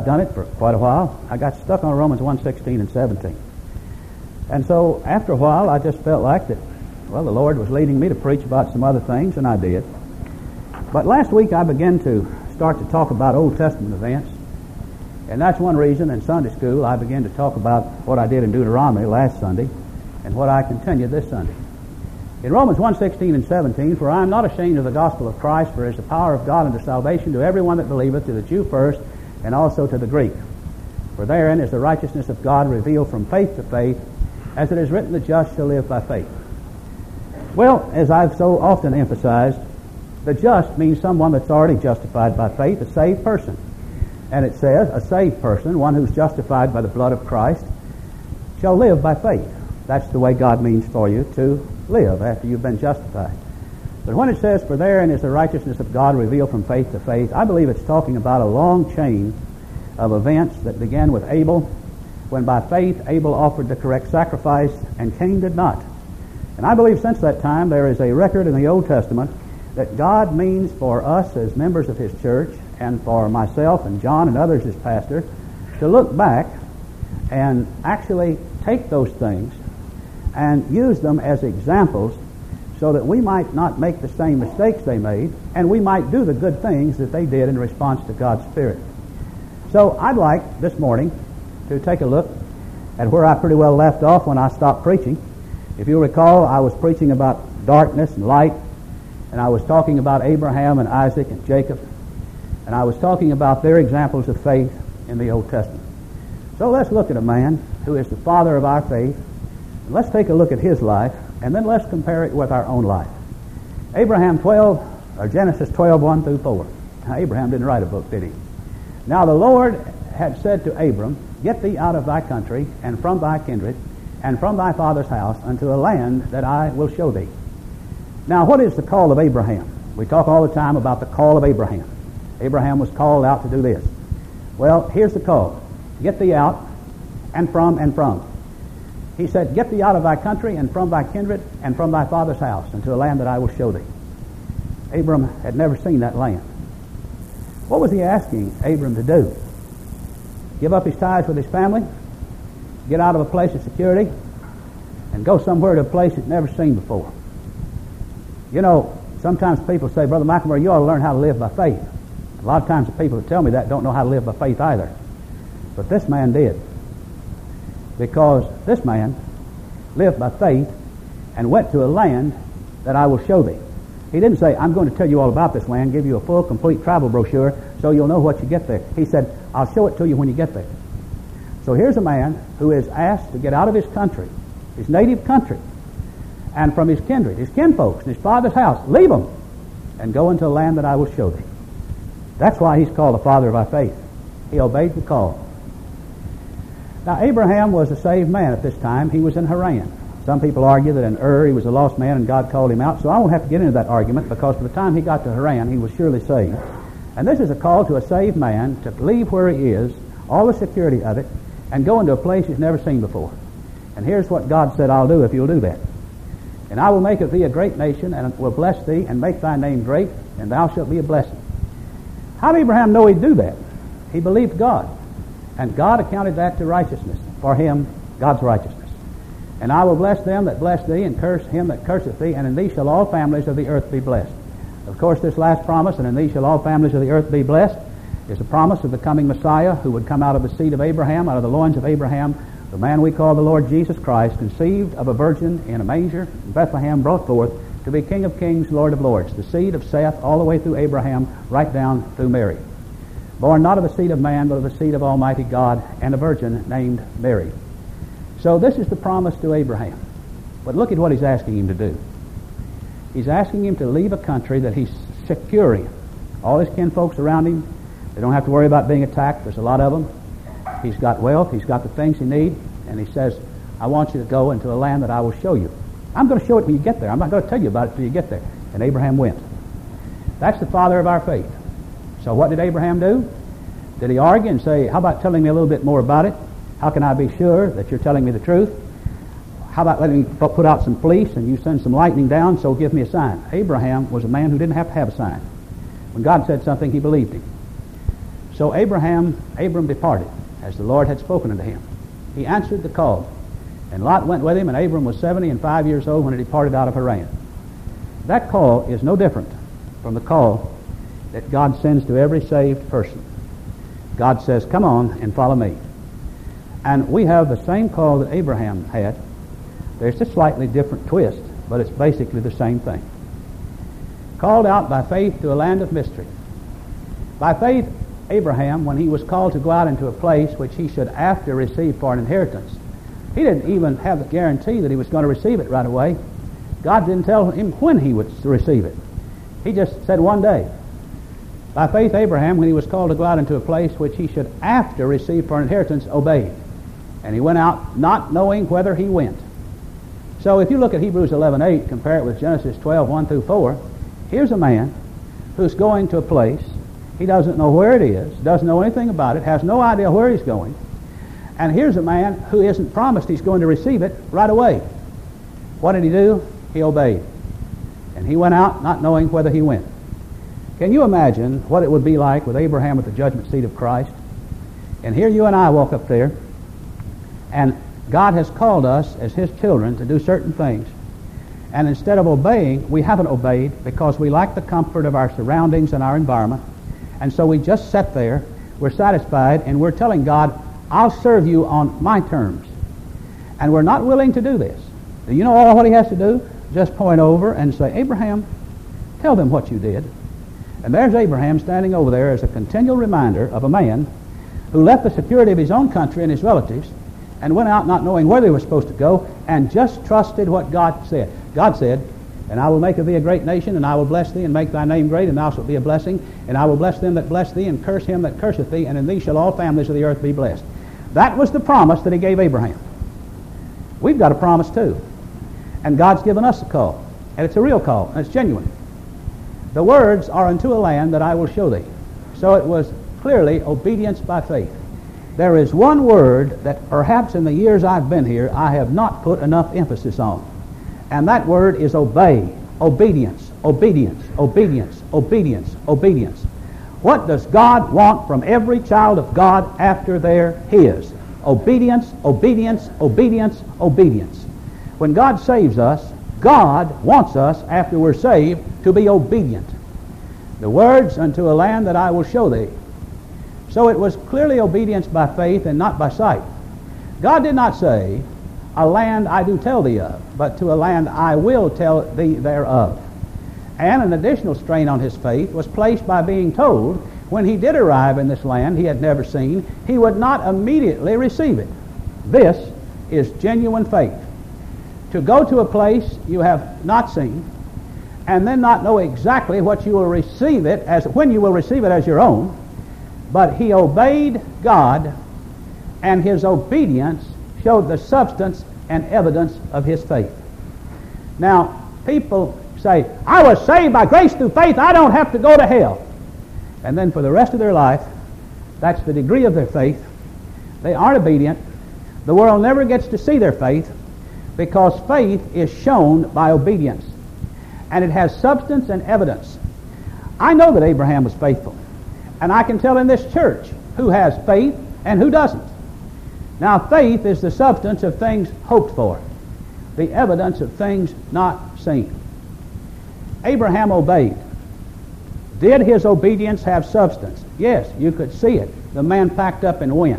done it for quite a while. I got stuck on Romans 1:16 and 17. And so after a while, I just felt like that, well, the Lord was leading me to preach about some other things, and I did. But last week I began to start to talk about Old Testament events. And that's one reason in Sunday school I began to talk about what I did in Deuteronomy last Sunday and what I continued this Sunday. In Romans 1:16 and 17, for I am not ashamed of the gospel of Christ, for it is the power of God unto salvation to everyone that believeth, to the Jew first, and also to the Greek. For therein is the righteousness of God revealed from faith to faith, as it is written, the just shall live by faith. Well, as I've so often emphasized, the just means someone that's already justified by faith, a saved person. And it says, a saved person, one who's justified by the blood of Christ, shall live by faith. That's the way God means for you to live after you've been justified. But when it says, for therein is the righteousness of God revealed from faith to faith, I believe it's talking about a long chain of events that began with Abel, when by faith Abel offered the correct sacrifice and Cain did not. And I believe since that time there is a record in the Old Testament that God means for us as members of His church, and for myself and John and others as pastor, to look back and actually take those things and use them as examples so that we might not make the same mistakes they made, and we might do the good things that they did in response to God's Spirit. So I'd like this morning to take a look at where I pretty well left off when I stopped preaching. If you'll recall, I was preaching about darkness and light, and I was talking about Abraham and Isaac and Jacob, and I was talking about their examples of faith in the Old Testament. So let's look at a man who is the father of our faith, and let's take a look at his life, and then let's compare it with our own life. Genesis 12, 1 through 4. Now, Abraham didn't write a book, did he? Now the Lord had said to Abram, get thee out of thy country, and from thy kindred, and from thy father's house, unto a land that I will show thee. Now what is the call of Abraham? We talk all the time about the call of Abraham. Abraham was called out to do this. Well, here's the call. Get thee out, and from, and from. He said, get thee out of thy country, and from thy kindred, and from thy father's house, unto a land that I will show thee. Abram had never seen that land. What was he asking Abram to do? Give up his ties with his family, get out of a place of security, and go somewhere to a place he'd never seen before. You know, sometimes people say, Brother McElmurray, you ought to learn how to live by faith. A lot of times the people that tell me that don't know how to live by faith either. But this man did. Because this man lived by faith and went to a land that I will show thee. He didn't say, I'm going to tell you all about this land, give you a full, complete travel brochure so you'll know what you get there. He said, I'll show it to you when you get there. So here's a man who is asked to get out of his country, his native country, and from his kindred, his kinfolks, and his father's house. Leave them and go into a land that I will show thee. That's why he's called the father of our faith. He obeyed the call. Now, Abraham was a saved man at this time. He was in Haran. Some people argue that in Ur he was a lost man and God called him out. So I won't have to get into that argument, because by the time he got to Haran, he was surely saved. And this is a call to a saved man to leave where he is, all the security of it, and go into a place he's never seen before. And here's what God said, I'll do if you'll do that. And I will make of thee a great nation, and will bless thee, and make thy name great, and thou shalt be a blessing. How did Abraham know he'd do that? He believed God. And God accounted that to righteousness. For him, God's righteousness. And I will bless them that bless thee, and curse him that curseth thee, and in thee shall all families of the earth be blessed. Of course, this last promise, and in thee shall all families of the earth be blessed, is a promise of the coming Messiah who would come out of the seed of Abraham, out of the loins of Abraham, the man we call the Lord Jesus Christ, conceived of a virgin in a manger in Bethlehem, brought forth to be King of kings, Lord of lords, the seed of Seth all the way through Abraham, right down through Mary. Born not of the seed of man, but of the seed of Almighty God, and a virgin named Mary. So this is the promise to Abraham. But look at what he's asking him to do. He's asking him to leave a country that he's secure in. All his kinfolks around him, they don't have to worry about being attacked. There's a lot of them. He's got wealth. He's got the things he needs. And he says, I want you to go into a land that I will show you. I'm going to show it when you get there. I'm not going to tell you about it until you get there. And Abraham went. That's the father of our faith. So what did Abraham do? Did he argue and say, how about telling me a little bit more about it? How can I be sure that you're telling me the truth? How about letting me put out some fleece and you send some lightning down, so give me a sign? Abraham was a man who didn't have to have a sign. When God said something, he believed him. So Abram departed, as the Lord had spoken unto him. He answered the call. And Lot went with him, and Abram was 75 years old when he departed out of Haran. That call is no different from the call that God sends to every saved person. God says, come on and follow me. And we have the same call that Abraham had. There's a slightly different twist, but it's basically the same thing. Called out by faith to a land of mystery. By faith, Abraham, when he was called to go out into a place which he should after receive for an inheritance, he didn't even have the guarantee that he was going to receive it right away. God didn't tell him when he would receive it. He just said one day. By faith, Abraham, when he was called to go out into a place which he should after receive for an inheritance, obeyed. And he went out not knowing whither he went. So if you look at Hebrews 11:8, compare it with Genesis 12:1-4, here's a man who's going to a place. He doesn't know where it is, doesn't know anything about it, has no idea where he's going. And here's a man who isn't promised he's going to receive it right away. What did he do? He obeyed. And he went out not knowing whither he went. Can you imagine what it would be like with Abraham at the judgment seat of Christ? And here you and I walk up there, and God has called us as His children to do certain things. And instead of obeying, we haven't obeyed because we like the comfort of our surroundings and our environment. And so we just sit there, we're satisfied, and we're telling God, I'll serve you on my terms. And we're not willing to do this. Do you know all what he has to do? Just point over and say, Abraham, tell them what you did. And there's Abraham standing over there as a continual reminder of a man who left the security of his own country and his relatives and went out not knowing where they were supposed to go and just trusted what God said. God said, and I will make of thee a great nation, and I will bless thee and make thy name great, and thou shalt be a blessing, and I will bless them that bless thee, and curse him that curseth thee, and in thee shall all families of the earth be blessed. That was the promise that he gave Abraham. We've got a promise too. And God's given us a call. And it's a real call, and it's genuine. The words are unto a land that I will show thee. So it was clearly obedience by faith. There is one word that perhaps in the years I've been here I have not put enough emphasis on. And that word is obey. Obedience, obedience, obedience, obedience, obedience. What does God want from every child of God after they're His? Obedience, obedience, obedience, obedience. When God saves us, God wants us, after we're saved, to be obedient. The words, unto a land that I will show thee. So it was clearly obedience by faith and not by sight. God did not say, a land I do tell thee of, but to a land I will tell thee thereof. And an additional strain on his faith was placed by being told when he did arrive in this land he had never seen, he would not immediately receive it. This is genuine faith. To go to a place you have not seen and then not know exactly what you will receive it as, when you will receive it as your own, but he obeyed God, and his obedience showed the substance and evidence of his faith. Now, people say, I was saved by grace through faith, I don't have to go to hell. And then for the rest of their life, that's the degree of their faith. They aren't obedient. The world never gets to see their faith because faith is shown by obedience. And it has substance and evidence. I know that Abraham was faithful. And I can tell in this church who has faith and who doesn't. Now, faith is the substance of things hoped for, the evidence of things not seen. Abraham obeyed. Did his obedience have substance? Yes, you could see it. The man packed up and went.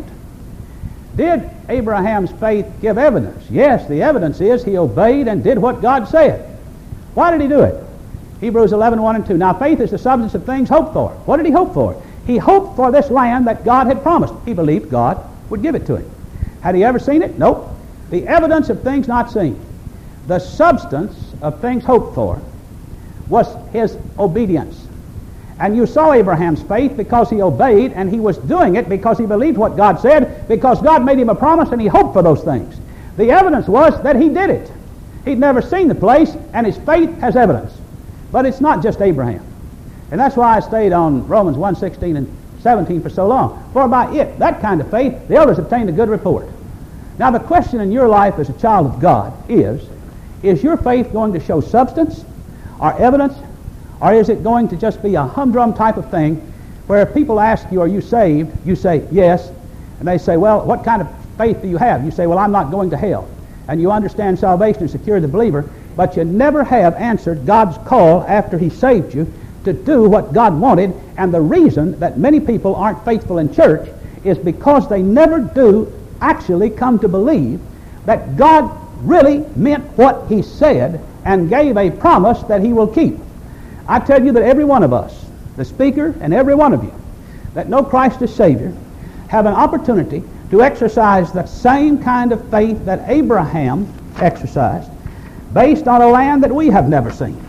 Did Abraham's faith give evidence? Yes, the evidence is he obeyed and did what God said. Why did he do it? Hebrews 11:1-2. Now, faith is the substance of things hoped for. What did he hope for? He hoped for this land that God had promised. He believed God would give it to him. Had he ever seen it? Nope. The evidence of things not seen. The substance of things hoped for was his obedience. And you saw Abraham's faith because he obeyed, and he was doing it because he believed what God said, because God made him a promise and he hoped for those things. The evidence was that he did it. He'd never seen the place, and his faith has evidence. But it's not just Abraham. And that's why I stayed on Romans 1:16 and 17 for so long. For by it, that kind of faith, the elders obtained a good report. Now the question in your life as a child of God is your faith going to show substance or evidence, or is it going to just be a humdrum type of thing where if people ask you, are you saved? You say, yes. And they say, well, what kind of faith do you have? You say, well, I'm not going to hell. And you understand salvation is secure to the believer, but you never have answered God's call after He saved you to do what God wanted. And the reason that many people aren't faithful in church is because they never do actually come to believe that God really meant what He said and gave a promise that He will keep. I tell you that every one of us, the speaker and every one of you that know Christ as Savior, have an opportunity to exercise the same kind of faith that Abraham exercised based on a land that we have never seen.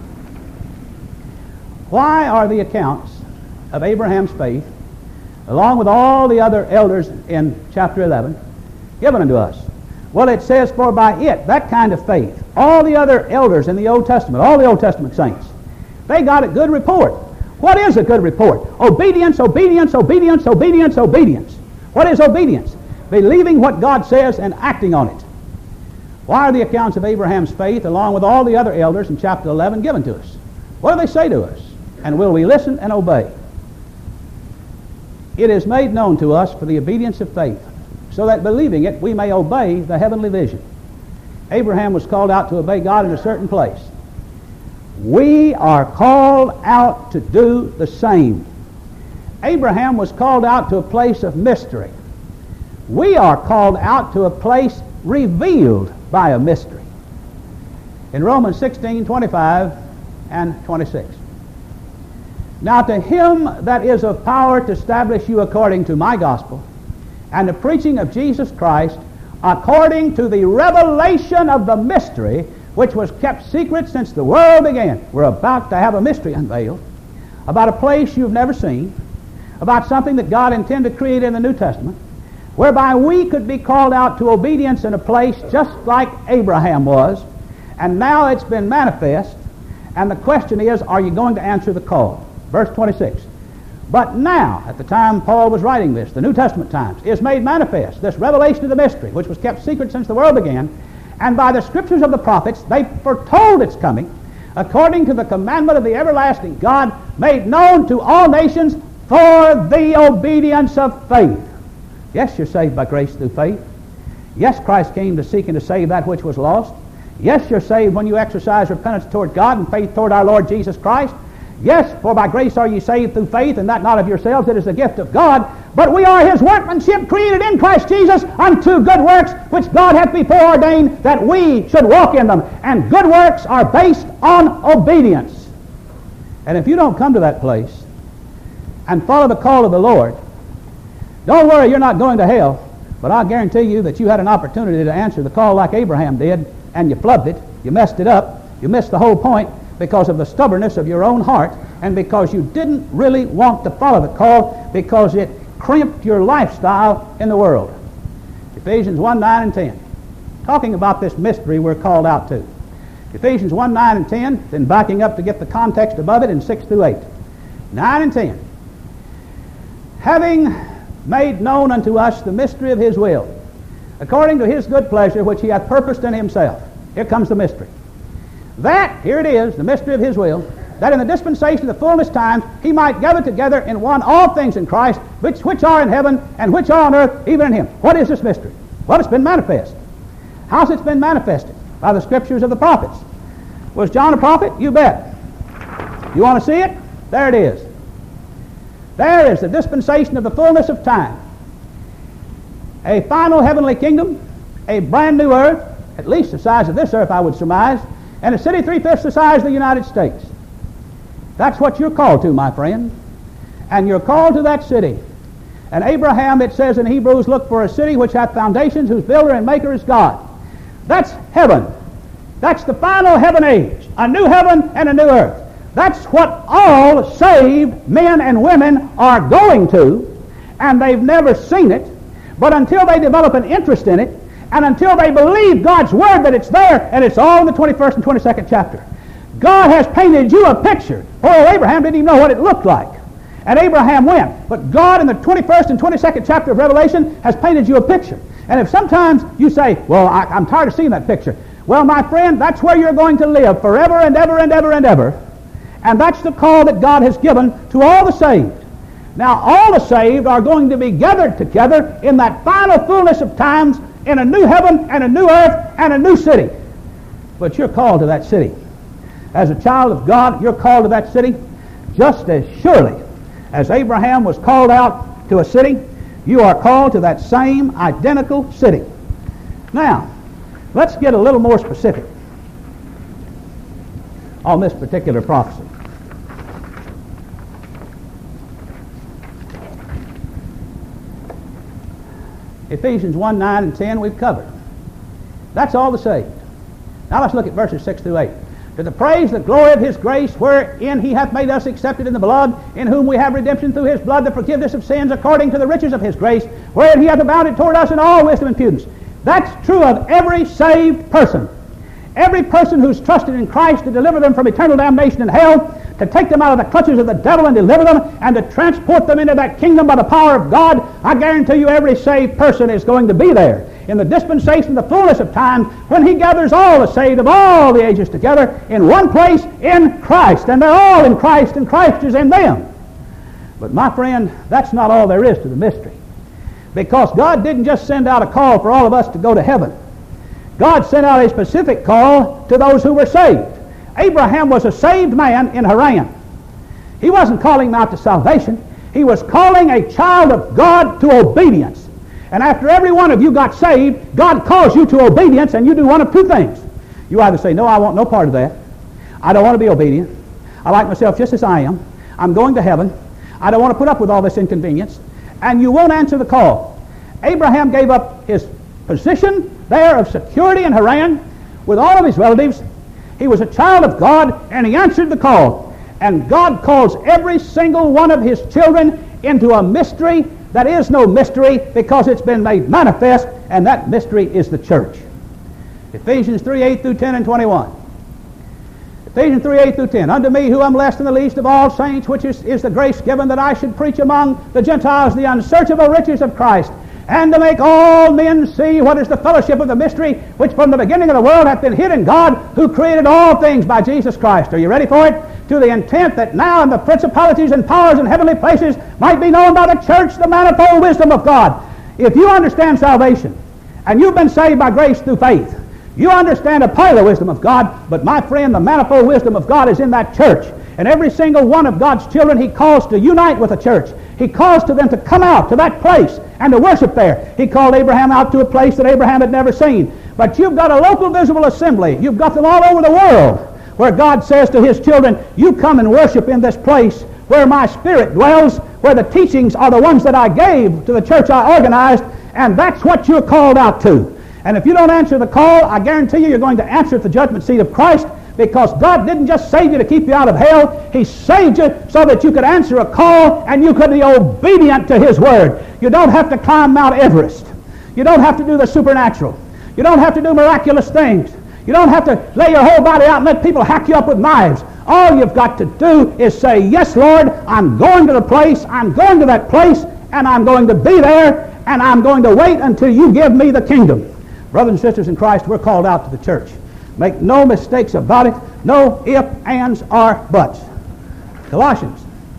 Why are the accounts of Abraham's faith, along with all the other elders in chapter 11, given unto us? Well, it says, for by it, that kind of faith, all the other elders in the Old Testament, all the Old Testament saints, they got a good report. What is a good report? Obedience, obedience, obedience, obedience, obedience. What is obedience? Believing what God says and acting on it. Why are the accounts of Abraham's faith, along with all the other elders in chapter 11, given to us? What do they say to us? And will we listen and obey? It is made known to us for the obedience of faith, so that believing it we may obey the heavenly vision. Abraham was called out to obey God in a certain place. We are called out to do the same. Abraham was called out to a place of mystery. We are called out to a place revealed by a mystery. In Romans 16:25 and 26. Now to him that is of power to establish you according to my gospel, and the preaching of Jesus Christ, according to the revelation of the mystery, which was kept secret since the world began. We're about to have a mystery unveiled about a place you've never seen, about something that God intended to create in the New Testament, whereby we could be called out to obedience in a place just like Abraham was, and now it's been manifest, and the question is, are you going to answer the call? Verse 26. But now, at the time Paul was writing this, the New Testament times, is made manifest, this revelation of the mystery, which was kept secret since the world began, and by the scriptures of the prophets they foretold its coming, according to the commandment of the everlasting God, made known to all nations for the obedience of faith. Yes, you're saved by grace through faith. Yes, Christ came to seek and to save that which was lost. Yes, you're saved when you exercise repentance toward God and faith toward our Lord Jesus Christ. Yes, for by grace are ye saved through faith, and that not of yourselves, it is the gift of God. But we are His workmanship, created in Christ Jesus unto good works, which God hath before ordained that we should walk in them. And good works are based on obedience. And if you don't come to that place and follow the call of the Lord, don't worry, you're not going to hell. But I'll guarantee you that you had an opportunity to answer the call like Abraham did, and you flubbed it, you messed it up, you missed the whole point, because of the stubbornness of your own heart, and because you didn't really want to follow the call, because it crimped your lifestyle in the world. Ephesians 1, 9 and 10. Talking about this mystery we're called out to. Ephesians 1, 9 and 10, then backing up to get the context above it in 6 through 8. 9 and 10. Having made known unto us the mystery of His will, according to His good pleasure, which He hath purposed in Himself. Here comes the mystery. That, here it is, the mystery of His will, that in the dispensation of the fullness times He might gather together in one all things in Christ, which are in heaven and which are on earth, even in Him. What is this mystery? Well, it's been manifest. How's it been manifested? By the scriptures of the prophets. Was John a prophet? You bet. You want to see it? There it is. There is the dispensation of the fullness of time. A final heavenly kingdom, a brand new earth, at least the size of this earth, I would surmise, and a city 3/5 the size of the United States. That's what you're called to, my friend. And you're called to that city. And Abraham, it says in Hebrews, looked for a city which hath foundations, whose builder and maker is God. That's heaven. That's the final heaven age. A new heaven and a new earth. That's what all saved men and women are going to, and they've never seen it. But until they develop an interest in it, and until they believe God's Word that it's there, and it's all in the 21st and 22nd chapter. God has painted you a picture. Poor old Abraham didn't even know what it looked like. And Abraham went. But God in the 21st and 22nd chapter of Revelation has painted you a picture. And if sometimes you say, well, I'm tired of seeing that picture. Well, my friend, that's where you're going to live forever and ever and ever and ever. And that's the call that God has given to all the saved. Now all the saved are going to be gathered together in that final fullness of times in a new heaven and a new earth and a new city. But you're called to that city. As a child of God, you're called to that city just as surely as Abraham was called out to a city. You are called to that same identical city. Now, let's get a little more specific on this particular prophecy. Ephesians 1, 9 and 10 we've covered. That's all the saved. Now let's look at verses 6 through 8. To the praise the glory of his grace, wherein he hath made us accepted in the beloved, in whom we have redemption through his blood, the forgiveness of sins, according to the riches of his grace, wherein he hath abounded toward us in all wisdom and prudence. That's true of every saved person. Every person who's trusted in Christ to deliver them from eternal damnation in hell, to take them out of the clutches of the devil and deliver them, and to transport them into that kingdom by the power of God, I guarantee you every saved person is going to be there in the dispensation, the fullness of time, when he gathers all the saved of all the ages together in one place in Christ. And they're all in Christ, and Christ is in them. But my friend, that's not all there is to the mystery. Because God didn't just send out a call for all of us to go to heaven. God sent out a specific call to those who were saved. Abraham was a saved man in Haran. He wasn't calling them out to salvation. He was calling a child of God to obedience. And after every one of you got saved, God calls you to obedience, and you do one of two things. You either say, no, I want no part of that. I don't want to be obedient. I like myself just as I am. I'm going to heaven. I don't want to put up with all this inconvenience. And you won't answer the call. Abraham gave up his position there of security in Haran with all of his relatives. He was a child of God, and he answered the call. And God calls every single one of his children into a mystery that is no mystery, because it's been made manifest, and that mystery is the church. Ephesians 3, 8 through 10 and 21. Ephesians 3, 8 through 10. Unto me, who am less than the least of all saints, which is the grace given that I should preach among the Gentiles the unsearchable riches of Christ, and to make all men see what is the fellowship of the mystery, which from the beginning of the world hath been hid in God, who created all things by Jesus Christ. Are you ready for it? To the intent that now in the principalities and powers in heavenly places might be known by the church the manifold wisdom of God. If you understand salvation, and you've been saved by grace through faith, you understand a part of the wisdom of God, but my friend, the manifold wisdom of God is in that church. And every single one of God's children he calls to unite with the church. He calls to them to come out to that place and to worship there. He called Abraham out to a place that Abraham had never seen. But you've got a local visible assembly. You've got them all over the world, where God says to his children, you come and worship in this place where my Spirit dwells, where the teachings are the ones that I gave to the church I organized, and that's what you're called out to. And if you don't answer the call, I guarantee you you're going to answer at the judgment seat of Christ, because God didn't just save you to keep you out of hell. He saved you so that you could answer a call and you could be obedient to his word. You don't have to climb Mount Everest. You don't have to do the supernatural. You don't have to do miraculous things. You don't have to lay your whole body out and let people hack you up with knives. All you've got to do is say, yes, Lord, I'm going to the place, I'm going to that place, and I'm going to be there, and I'm going to wait until you give me the kingdom. Brothers and sisters in Christ, we're called out to the church. Make no mistakes about it. No ifs, ands, or buts. Colossians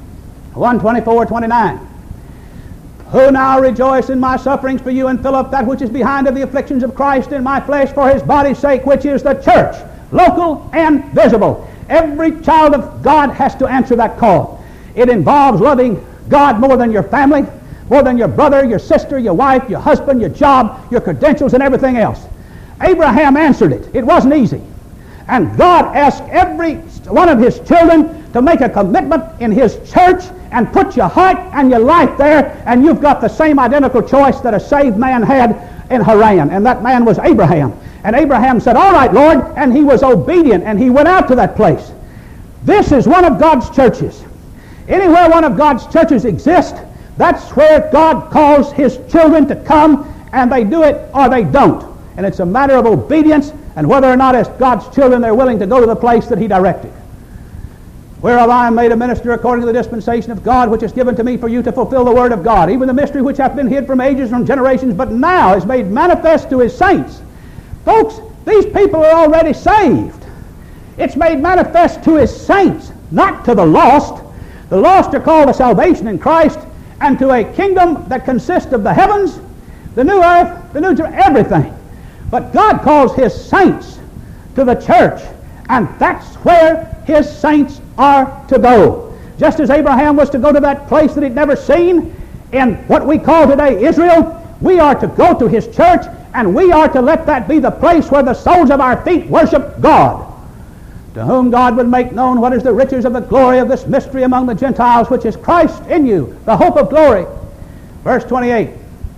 1:24-29. Who now rejoice in my sufferings for you, and fill up that which is behind of the afflictions of Christ in my flesh for his body's sake, which is the church, local and visible. Every child of God has to answer that call. It involves loving God more than your family, more than your brother, your sister, your wife, your husband, your job, your credentials, and everything else. Abraham answered it. It wasn't easy. And God asked every one of his children to make a commitment in his church and put your heart and your life there, and you've got the same identical choice that a saved man had in Haran, and that man was Abraham. And Abraham said, all right, Lord, and he was obedient, and he went out to that place. This is one of God's churches. Anywhere one of God's churches exists, that's where God calls his children to come, and they do it or they don't. And it's a matter of obedience, and whether or not as God's children they're willing to go to the place that he directed. Whereof I am made a minister according to the dispensation of God, which is given to me for you to fulfill the word of God, even the mystery which hath been hid from ages, from generations, but now is made manifest to his saints. Folks, these people are already saved. It's made manifest to his saints, not to the lost. The lost are called to salvation in Christ, and to a kingdom that consists of the heavens, the new earth, the new everything. But God calls His saints to the church, and that's where His saints are to go. Just as Abraham was to go to that place that he'd never seen in what we call today Israel, we are to go to His church, and we are to let that be the place where the soles of our feet worship God, to whom God would make known what is the riches of the glory of this mystery among the Gentiles, which is Christ in you, the hope of glory. Verse 28,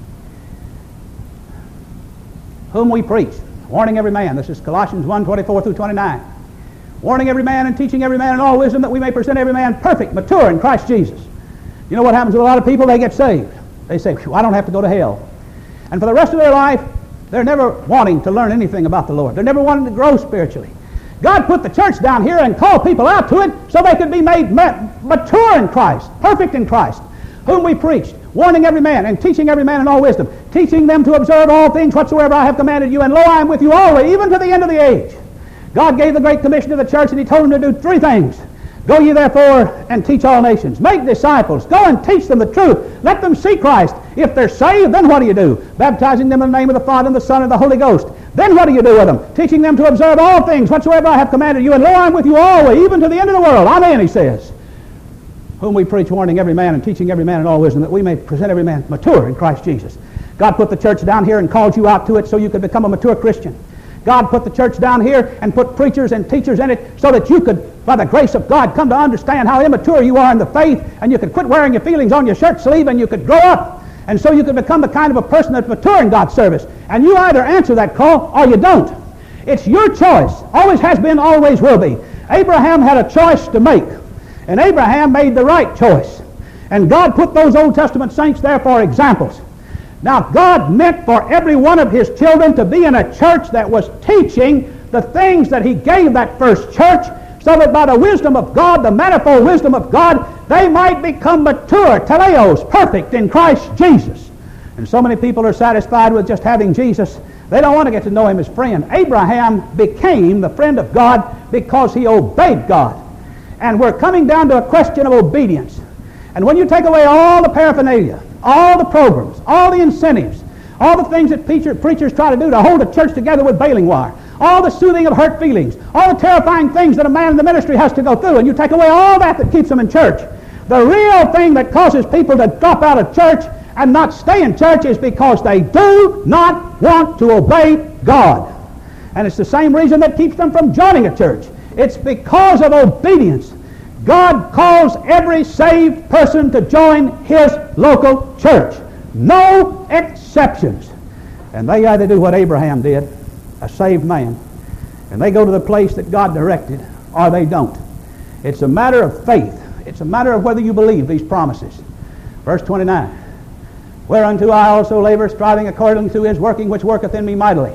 whom we preach, warning every man. This is Colossians 1:24 through 29. Warning every man and teaching every man in all wisdom, that we may present every man perfect, mature in Christ Jesus. You know what happens with a lot of people? They get saved. They say, I don't have to go to hell. And for the rest of their life, they're never wanting to learn anything about the Lord. They're never wanting to grow spiritually. God put the church down here and called people out to it so they could be made mature in Christ, perfect in Christ, whom we preached, warning every man and teaching every man in all wisdom, teaching them to observe all things whatsoever I have commanded you, and lo, I am with you always, even to the end of the age. God gave the Great Commission to the church, and He told them to do three things. Go ye therefore and teach all nations. Make disciples. Go and teach them the truth. Let them see Christ. If they're saved, then what do? Baptizing them in the name of the Father and the Son and the Holy Ghost. Then what do with them? Teaching them to observe all things whatsoever I have commanded you, and lo, I am with you always, even to the end of the world. Amen, He says. Whom we preach, warning every man and teaching every man in all wisdom, that we may present every man mature in Christ Jesus. God put the church down here and called you out to it so you could become a mature Christian. God put the church down here and put preachers and teachers in it so that you could, by the grace of God, come to understand how immature you are in the faith, and you could quit wearing your feelings on your shirt sleeve, and you could grow up, and so you could become the kind of a person that's mature in God's service. And you either answer that call or you don't. It's your choice. Always has been, always will be. Abraham had a choice to make, and Abraham made the right choice. And God put those Old Testament saints there for examples. Now, God meant for every one of His children to be in a church that was teaching the things that He gave that first church, so that by the wisdom of God, the manifold wisdom of God, they might become mature, teleos, perfect in Christ Jesus. And so many people are satisfied with just having Jesus. They don't want to get to know Him as friend. Abraham became the friend of God because he obeyed God. And we're coming down to a question of obedience. And when you take away all the paraphernalia, all the programs, all the incentives, all the things that preachers try to do to hold a church together with baling wire, all the soothing of hurt feelings, all the terrifying things that a man in the ministry has to go through, and you take away all that keeps them in church, the real thing that causes people to drop out of church and not stay in church is because they do not want to obey God. And it's the same reason that keeps them from joining a church. It's because of obedience. God calls every saved person to join His local church. No exceptions. And they either do what Abraham did, a saved man, and they go to the place that God directed, or they don't. It's a matter of faith. It's a matter of whether you believe these promises. Verse 29. Whereunto I also labor, striving according to His working which worketh in me mightily.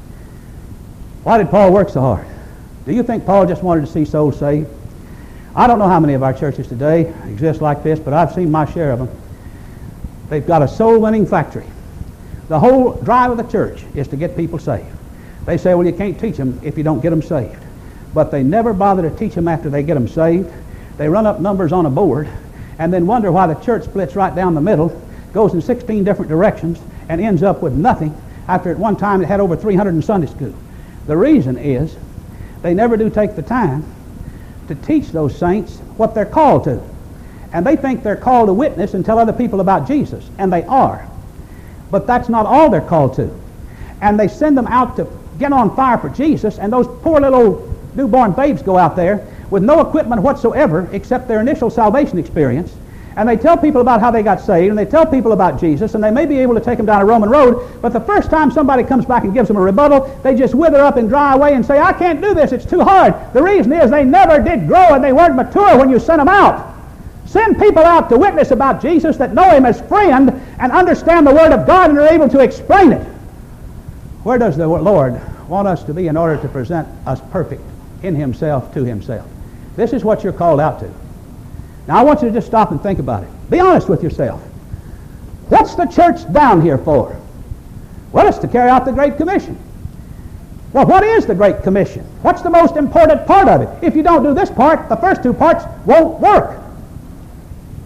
Why did Paul work so hard? Do you think Paul just wanted to see souls saved? I don't know how many of our churches today exist like this, but I've seen my share of them. They've got a soul-winning factory. The whole drive of the church is to get people saved. They say, well, you can't teach them if you don't get them saved. But they never bother to teach them after they get them saved. They run up numbers on a board and then wonder why the church splits right down the middle, goes in 16 different directions, and ends up with nothing after at one time it had over 300 in Sunday school. The reason is they never do take the time to teach those saints what they're called to. And they think they're called to witness and tell other people about Jesus, and they are. But that's not all they're called to. And they send them out to get on fire for Jesus, and those poor little newborn babes go out there with no equipment whatsoever except their initial salvation experience, and they tell people about how they got saved, and they tell people about Jesus, and they may be able to take them down a Roman road, but the first time somebody comes back and gives them a rebuttal, they just wither up and dry away and say, I can't do this, it's too hard. The reason is they never did grow and they weren't mature when you sent them out. Send people out to witness about Jesus that know Him as friend and understand the Word of God and are able to explain it. Where does the Lord want us to be in order to present us perfect in Himself to Himself? This is what you're called out to. Now I want you to just stop and think about it. Be honest with yourself. What's the church down here for? Well, it's to carry out the Great Commission. Well, what is the Great Commission? What's the most important part of it? If you don't do this part, the first two parts won't work.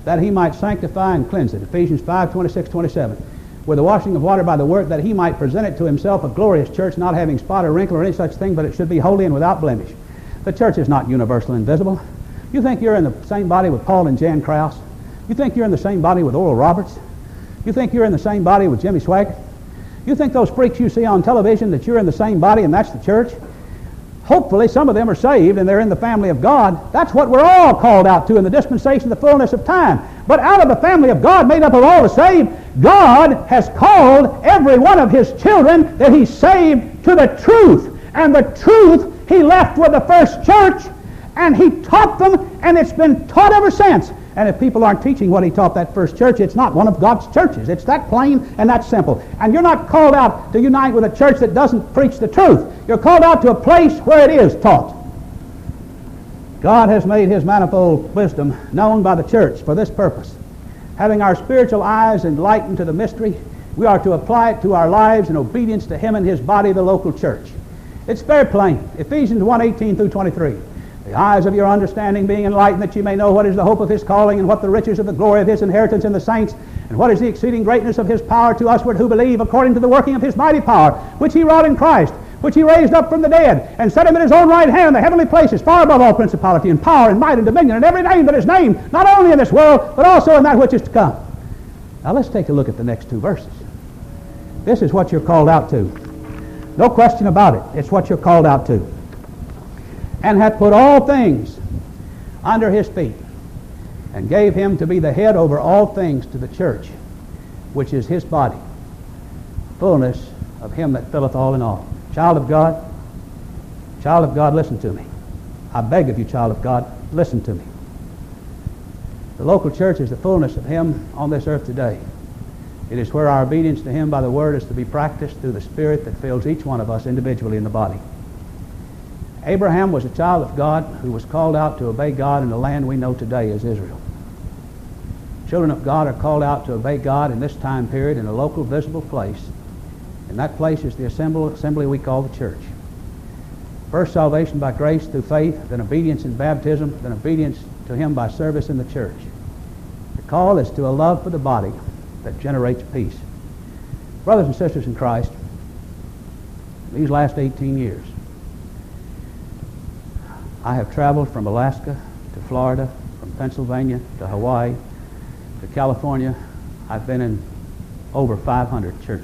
that he might sanctify and cleanse it. Ephesians 5, 26, 27. With the washing of water by the word, that he might present it to himself a glorious church, not having spot or wrinkle or any such thing, but it should be holy and without blemish. The church is not universal and visible. You think you're in the same body with Paul and Jan Krause? You think you're in the same body with Oral Roberts? You think you're in the same body with Jimmy Swaggart? You think those freaks you see on television that you're in the same body and that's the church? Hopefully some of them are saved and they're in the family of God. That's what we're all called out to in the dispensation of the fullness of time. But out of the family of God made up of all the saved, God has called every one of his children that he saved to the truth. And the truth he left with the first church, and he taught them, and it's been taught ever since. And if people aren't teaching what he taught that first church, it's not one of God's churches. It's that plain and that simple. And you're not called out to unite with a church that doesn't preach the truth. You're called out to a place where it is taught. God has made his manifold wisdom known by the church for this purpose. Having our spiritual eyes enlightened to the mystery, we are to apply it to our lives in obedience to him and his body, the local church. It's very plain. Ephesians 1:18 through 23. The eyes of your understanding being enlightened, that you may know what is the hope of his calling, and what the riches of the glory of his inheritance in the saints, and what is the exceeding greatness of his power to usward who believe, according to the working of his mighty power, which he wrought in Christ, which he raised up from the dead, and set him in his own right hand in the heavenly places, far above all principality and power and might and dominion, and every name that is named, not only in this world, but also in that which is to come. Now let's take a look at the next two verses. This is what you're called out to. No question about it. It's what you're called out to. And hath put all things under his feet, and gave him to be the head over all things to the church, which is his body, fullness of him that filleth all in all. Child of God, listen to me. I beg of you, child of God, listen to me. The local church is the fullness of him on this earth today. It is where our obedience to him by the word is to be practiced through the Spirit that fills each one of us individually in the body. Abraham was a child of God who was called out to obey God in the land we know today as Israel. Children of God are called out to obey God in this time period in a local visible place, and that place is the assembly we call the church. First, salvation by grace through faith, then obedience in baptism, then obedience to him by service in the church. The call is to a love for the body that generates peace. Brothers and sisters in Christ, these last 18 years, I have traveled from Alaska to Florida, from Pennsylvania to Hawaii to California. I've been in over 500 churches.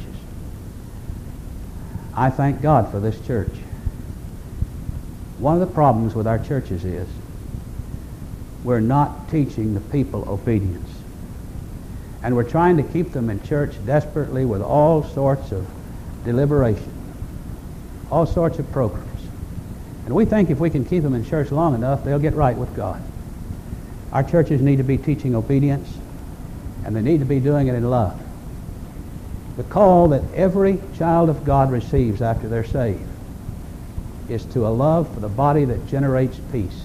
I thank God for this church. One of the problems with our churches is we're not teaching the people obedience. And we're trying to keep them in church desperately with all sorts of deliberation, all sorts of programs. And we think if we can keep them in church long enough, they'll get right with God. Our churches need to be teaching obedience, and they need to be doing it in love. The call that every child of God receives after they're saved is to a love for the body that generates peace.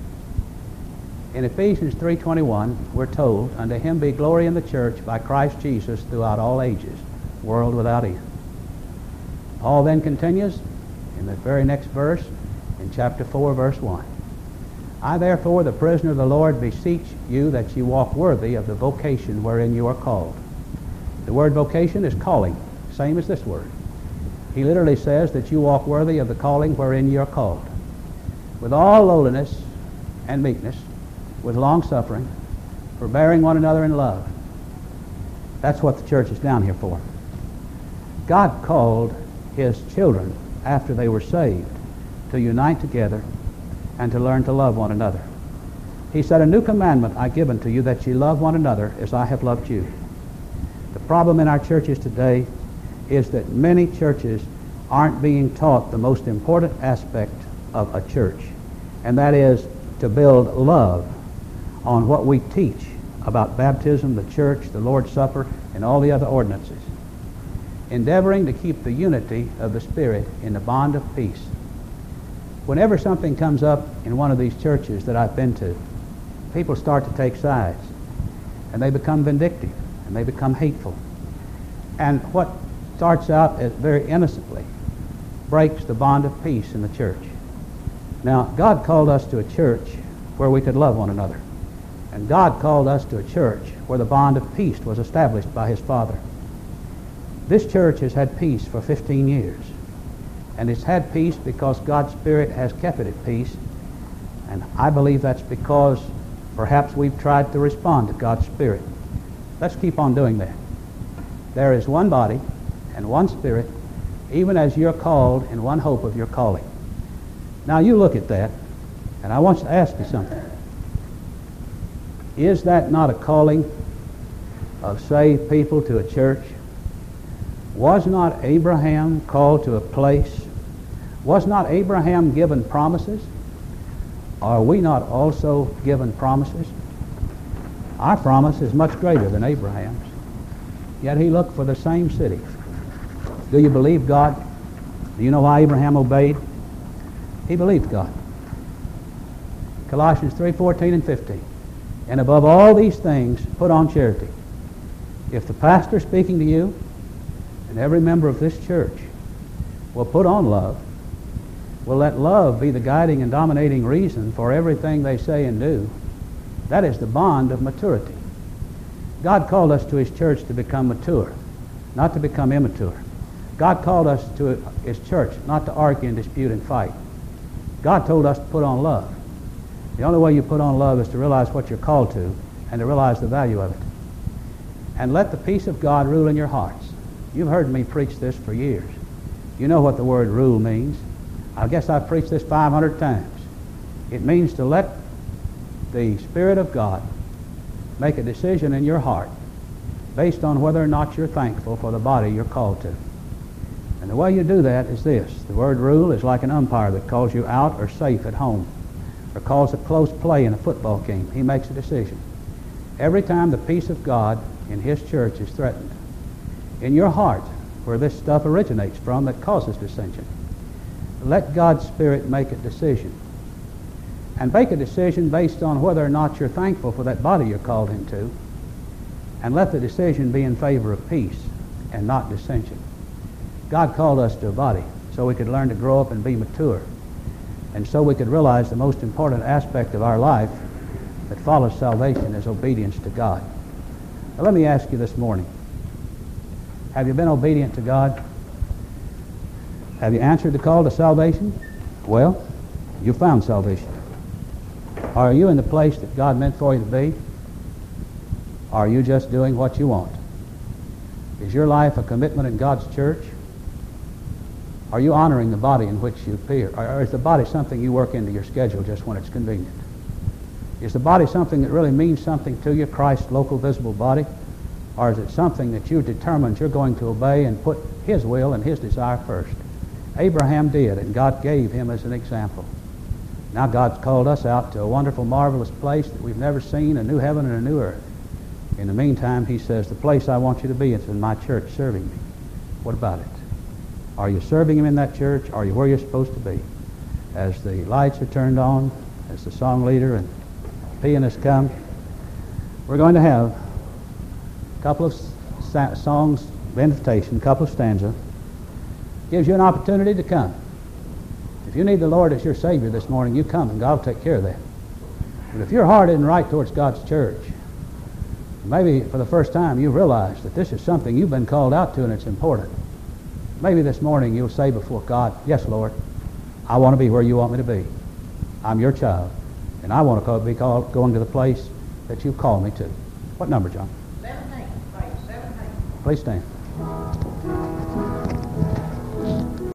In Ephesians 3:21, we're told, unto him be glory in the church by Christ Jesus throughout all ages, world without end. Paul then continues in the very next verse, in chapter 4, verse 1. I therefore, the prisoner of the Lord, beseech you that ye walk worthy of the vocation wherein you are called. The word vocation is calling, same as this word. He literally says that you walk worthy of the calling wherein you are called, with all lowliness and meekness, with long suffering, forbearing one another in love. That's what the church is down here for. God called his children after they were saved to unite together and to learn to love one another. He said, a new commandment I give unto you, that ye love one another as I have loved you. The problem in our churches today is that many churches aren't being taught the most important aspect of a church, and that is to build love on what we teach about baptism, the church, the Lord's Supper, and all the other ordinances, endeavoring to keep the unity of the Spirit in the bond of peace. Whenever something comes up in one of these churches that I've been to, people start to take sides, and they become vindictive, and they become hateful. And what starts out as very innocently breaks the bond of peace in the church. Now, God called us to a church where we could love one another. And God called us to a church where the bond of peace was established by His Father. This church has had peace for 15 years. And it's had peace because God's Spirit has kept it at peace. And I believe that's because perhaps we've tried to respond to God's Spirit. Let's keep on doing that. There is one body and one Spirit, even as you're called in one hope of your calling. Now you look at that, and I want to ask you something. Is that not a calling of saved people to a church? Was not Abraham called to a place? Was not Abraham given promises? Are we not also given promises? Our promise is much greater than Abraham's. Yet he looked for the same city. Do you believe God? Do you know why Abraham obeyed? He believed God. Colossians 3:14 and 15. And above all these things, put on charity. If the pastor speaking to you and every member of this church will put on love, will let love be the guiding and dominating reason for everything they say and do, that is the bond of maturity. God called us to His church to become mature, not to become immature. God called us to His church not to argue and dispute and fight. God told us to put on love. The only way you put on love is to realize what you're called to and to realize the value of it. And let the peace of God rule in your hearts. You've heard me preach this for years. You know what the word rule means. I guess I've preached this 500 times. It means to let the Spirit of God make a decision in your heart based on whether or not you're thankful for the body you're called to. And the way you do that is this. The word rule is like an umpire that calls you out or safe at home, or calls a close play in a football game. He makes a decision. Every time the peace of God in His church is threatened, in your heart, where this stuff originates from that causes dissension, let God's Spirit make a decision. And make a decision based on whether or not you're thankful for that body you're called into. And let the decision be in favor of peace and not dissension. God called us to a body so we could learn to grow up and be mature. And so we could realize the most important aspect of our life that follows salvation is obedience to God. Now let me ask you this morning. Have you been obedient to God? Have you answered the call to salvation? Well, you found salvation. Are you in the place that God meant for you to be? Are you just doing what you want? Is your life a commitment in God's church? Are you honoring the body in which you appear? Or is the body something you work into your schedule just when it's convenient? Is the body something that really means something to you, Christ's local visible body? Or is it something that you're determined you're going to obey and put His will and His desire first? Abraham did, and God gave him as an example. Now God's called us out to a wonderful, marvelous place that we've never seen, a new heaven and a new earth. In the meantime, He says, the place I want you to be is in my church serving me. What about it? Are you serving Him in that church? Are you where you're supposed to be? As the lights are turned on, as the song leader and pianist come, we're going to have a couple of songs of invitation, a couple of stanzas. Gives you an opportunity to come. If you need the Lord as your Savior this morning, you come and God will take care of that. But if your heart isn't right towards God's church, maybe for the first time you realize that this is something you've been called out to and it's important. Maybe this morning you'll say before God, yes, Lord, I want to be where you want me to be. I'm your child, and I want to be called going to the place that you call me to. What number, John? 17. 17. Please stand.